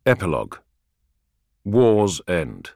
Epilogue. War's End.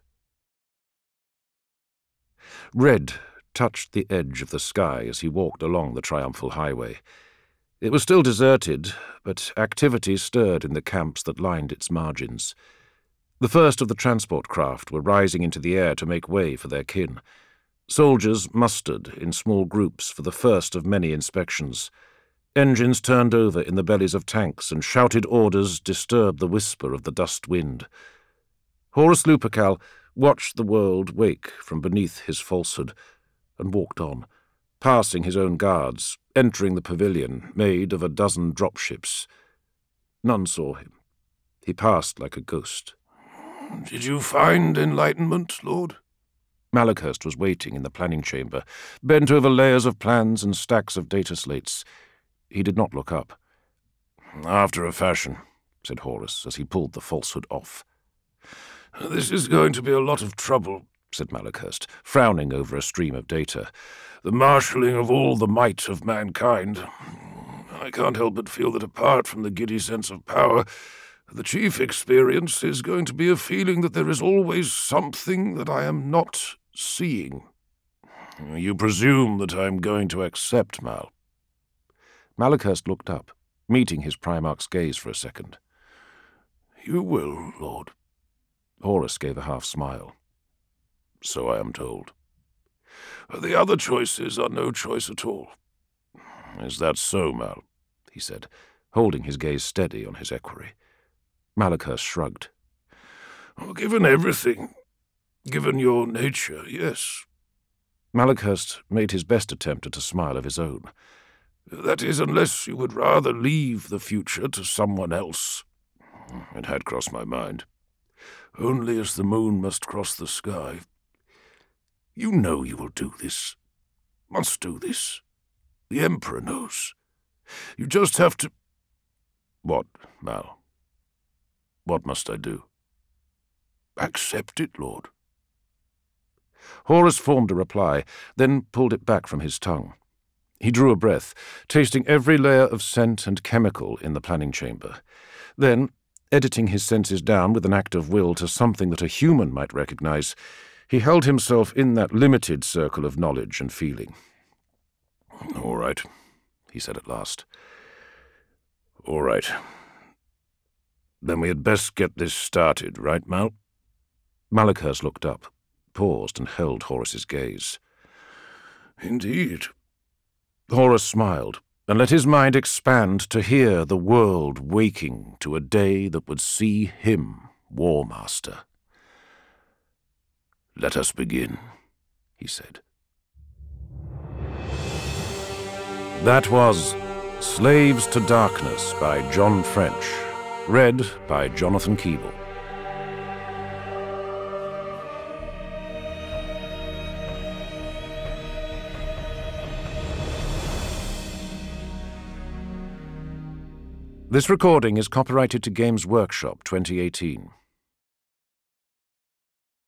Red touched the edge of the sky as he walked along the triumphal highway. It was still deserted, but activity stirred in the camps that lined its margins. The first of the transport craft were rising into the air to make way for their kin. Soldiers mustered in small groups for the first of many inspections. Engines turned over in the bellies of tanks, and shouted orders disturbed the whisper of the dust wind. Horus Lupercal watched the world wake from beneath his falsehood, and walked on, passing his own guards, entering the pavilion made of a dozen dropships. None saw him. He passed like a ghost. "Did you find enlightenment, Lord?" Malachhurst was waiting in the planning chamber, bent over layers of plans and stacks of data slates. He did not look up. "After a fashion," said Horus as he pulled the falsehood off. "This is going to be a lot of trouble," said Malachhurst, frowning over a stream of data. "The marshalling of all the might of mankind. I can't help but feel that apart from the giddy sense of power, the chief experience is going to be a feeling that there is always something that I am not seeing." "You presume that I am going to accept, Mal?" Malachhurst looked up, meeting his Primarch's gaze for a second. "You will, Lord." Horus gave a half-smile. "So I am told. The other choices are no choice at all." "Is that so, Mal?" he said, holding his gaze steady on his equerry. Malachhurst shrugged. "Given everything, given your nature, yes." Malachhurst made his best attempt at a smile of his own. "That is, unless you would rather leave the future to someone else." "It had crossed my mind." "Only as the moon must cross the sky. You know you will do this. Must do this. The Emperor knows. You just have to—" "What, Mal? What must I do?" "Accept it, Lord." Horus formed a reply, then pulled it back from his tongue. He drew a breath, tasting every layer of scent and chemical in the planning chamber. Then, editing his senses down with an act of will to something that a human might recognize, he held himself in that limited circle of knowledge and feeling. "All right," he said at last. "All right. Then we had best get this started, right, Mal?" Malachhurst looked up, paused, and held Horus's gaze. "Indeed." Horus smiled, and let his mind expand to hear the world waking to a day that would see him War Master. "Let us begin," he said. That was Slaves to Darkness by John French, read by Jonathan Keeble. This recording is copyrighted to Games Workshop 2018.